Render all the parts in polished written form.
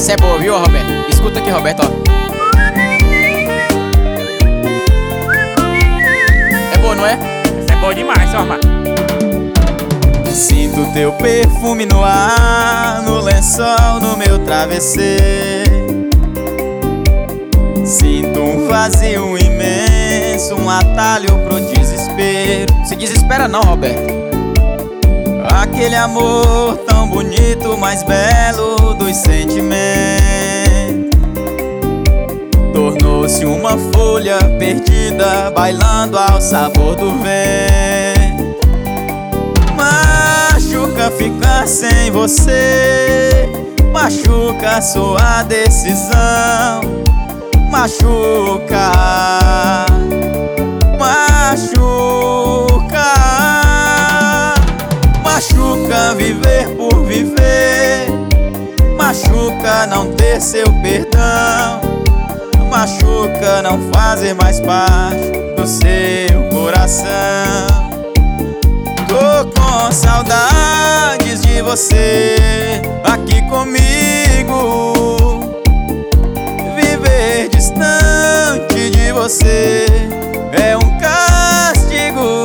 Essa é boa, viu, Roberto? Escuta aqui, Roberto, ó. É boa, não é? Essa é boa demais, ó, mano. Sinto teu perfume no ar, no lençol, no meu travesseiro. Sinto um vazio imenso, um atalho pro desespero. Se desespera não, Roberto. Aquele amor tão bonito, mais belo dos sentimentos, tornou-se uma folha perdida, bailando ao sabor do vento. Machuca ficar sem você, machuca sua decisão. Machuca, machuca, machuca viver por viver. Machuca não ter seu perdão. Machuca não fazer mais parte do seu coração. Tô com saudades de você aqui comigo. Viver distante de você é um castigo.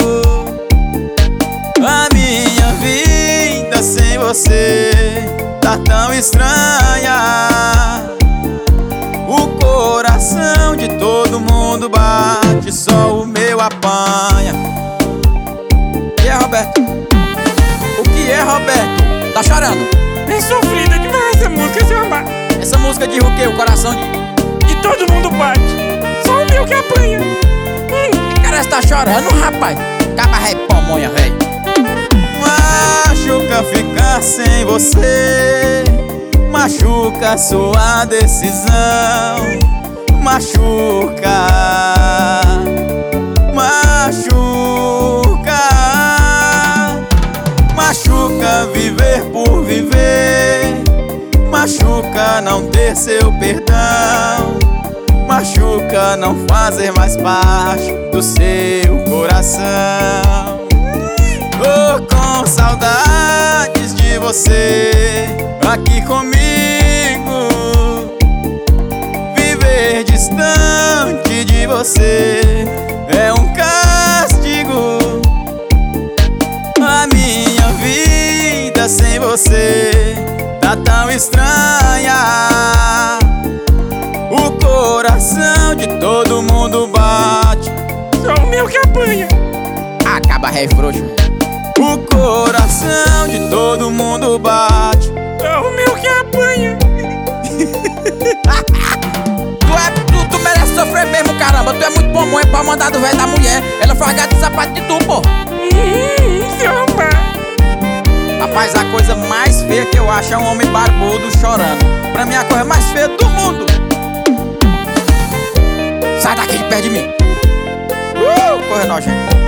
A minha vida sem você tá tão estranha. O coração de todo mundo bate, só o meu apanha. E é, Roberto? O que é, Roberto? Tá chorando? É sofrida demais essa música, seu amado. Essa música diz o quê? O coração De todo mundo bate, só o meu que apanha. O cara está chorando, rapaz. Caba ré pamonha, velho. Machuca ficar sem você, machuca sua decisão. Machuca, machuca, machuca viver por viver. Machuca não ter seu perdão. Machuca não fazer mais parte do seu coração. Tô com saudades de você aqui comigo. Viver distante de você é um castigo. A minha vida sem você tá tão estranha. O coração de todo mundo bate, Só o meu que apanha. Acaba ré frouxo. o coração de todo mundo bate. Só o meu que apanha. Tu merece sofrer mesmo, caramba. Tu é muito bom, é pra mandar do velho da mulher. Ela foi de sapato de tu, pô. Seu amado. Rapaz, a coisa mais feia que eu acho é um homem barbudo chorando. Pra mim, a coisa mais feia do mundo. Sai daqui de perto de mim. Corre nojento.